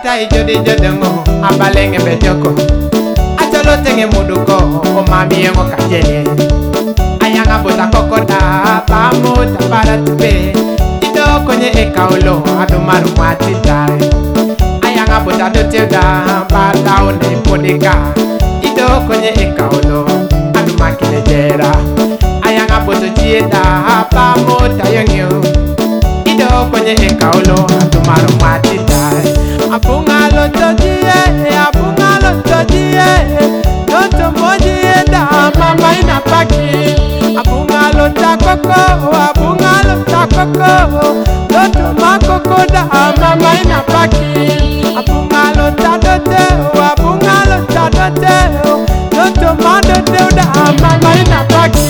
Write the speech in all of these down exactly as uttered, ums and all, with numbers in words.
Atita ijodi jodengo abalenge bejoko Atolo tenge muduko o mami yengo kajene Ayanga bota kokoda pamuta para tupe Ido konye ekaulo adumaru mwatitare Ayanga bota doteda bata one podeka Ido konye ekaulo adumakine jera Ayanga boto jieda pamuta yongyo Ido konye ekaulo adumaru mwatitare Abunga loto die, abunga loto die Loto moji da mama ina paki Abunga lota koko, abunga lota koko Loto makoko da mama ina paki Abunga lota dote, abunga lota dote Loto madote da mama ina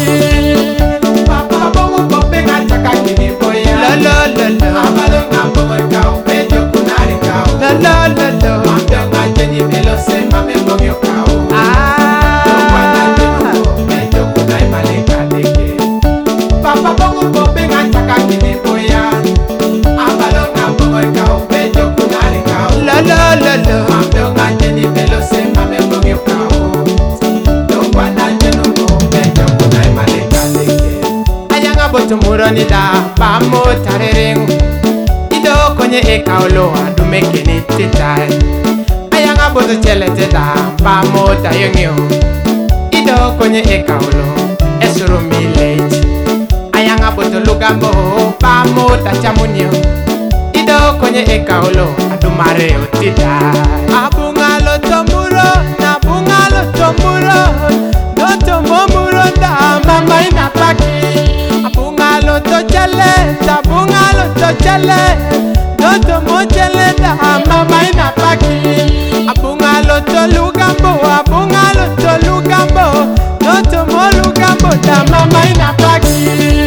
paki Papa bongo kope ngachaka kini boya Lolo lolo Abalonga bongo kau pejo kunari kau Lolo lolo Amdonga jeni melo se mame bongo kau Ah Pejo kunai maleka deke Papa bongo kope ngachaka kini boya Abalonga bongo kau pejo kunari kau Lolo lolo Amdonga jeni melo se mame bongo kau Dongwana jenugo pejo kunai maleka deke Ayanga boto muroni da Pamo tarerengu Ido konye ekaulo adume kini titae Ayanga boto chelete da Pamo tayongyo Ido konye ekaulo Esuru mileji Ayanga boto lugambo Pamo tachamunyo Ido konye ekaulo adumare utitae Abunga loto muro Na bunga loto muro Loto momuro da mama ina paki Abunga loto chale, abunga loto chale Loto mo chale da mama ina paki Abunga loto lugambo, abunga loto lugambo Loto mo lugambo da mama ina paki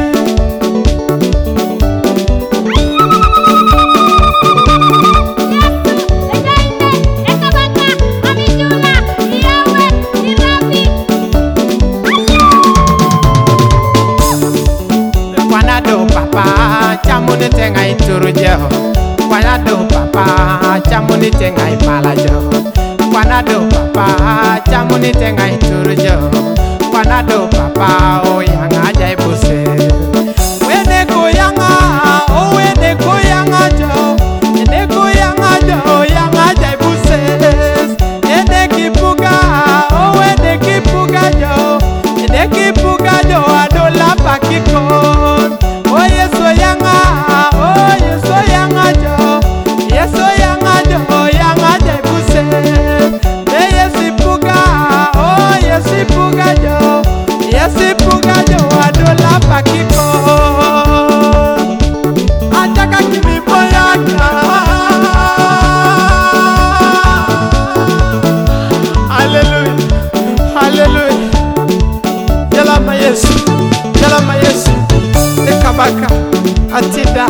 Chamuni tenga ituru jeho Kwanado papa Chamuni tenga imala jeho Kwanado papa Chamuni tenga ituru jeho Kwanado papa O yanga jai buse Wene kuyanga O wene kuyanga jo Wene kuyanga jo Yanga jai buse Wene kipuga O wene kipuga jo Wene kipuga jo Adola pakikon Oh yeso yanga, oh yeso yanga jo, yeso yanga jo, yanga je buse. Me yesi puga, oh yesi puga jo, yesi puga jo, adola pakiko. Ataka kimi boyaka. Hallelujah, hallelujah. Yala ma yesu, yala ma yesu. Kabaka atida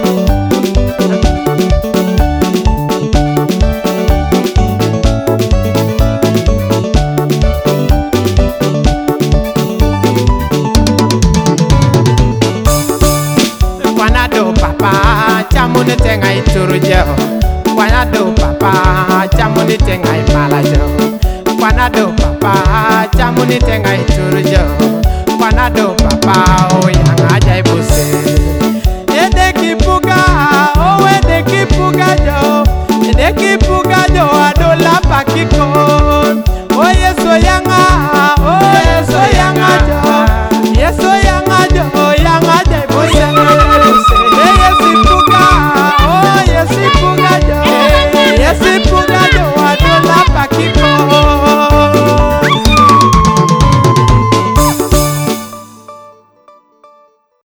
Kwanado papa chamuni tenga ituru jeho Kwanado papa chamuni tenga imala jeho Kwanado papa chamuni tenga ituru jeho Kwanado papa o yanga jai buse